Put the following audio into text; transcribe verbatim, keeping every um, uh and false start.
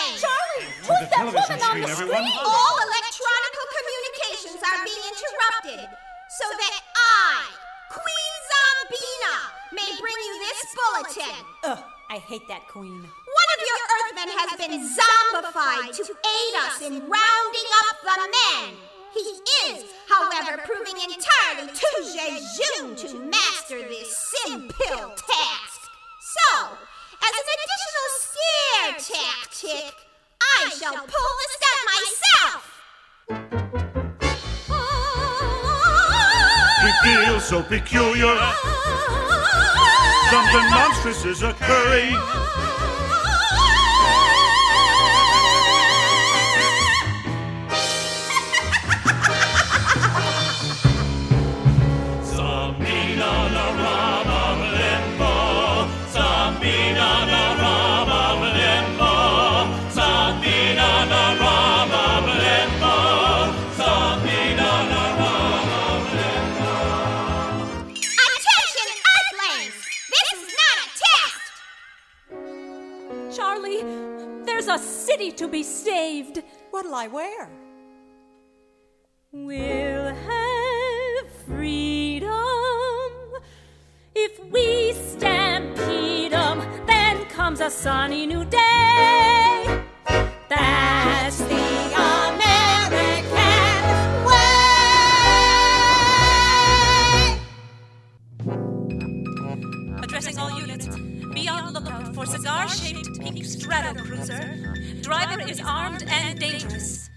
Airplanes! Charlie, who's that woman on the screen? All electronical communications are being interrupted so that I, Queen Zombina, may bring you this bulletin. Ugh, I hate that queen. One of your Earthmen has been zombified to aid us in rounding up the men. He is, however, proving entirely too jejune to master this simple task. So, as an additional scare tactic, I shall pull the stunt myself. We feel so peculiar. Something monstrous is occurring. Charlie, there's a city to be saved. What'll I wear? We'll have freedom if we stampede 'em. Then comes a sunny new day. That's the American way. Addressing all units. Be on lookout for cigar-shaped pink strato cruiser. Driver is armed and dangerous.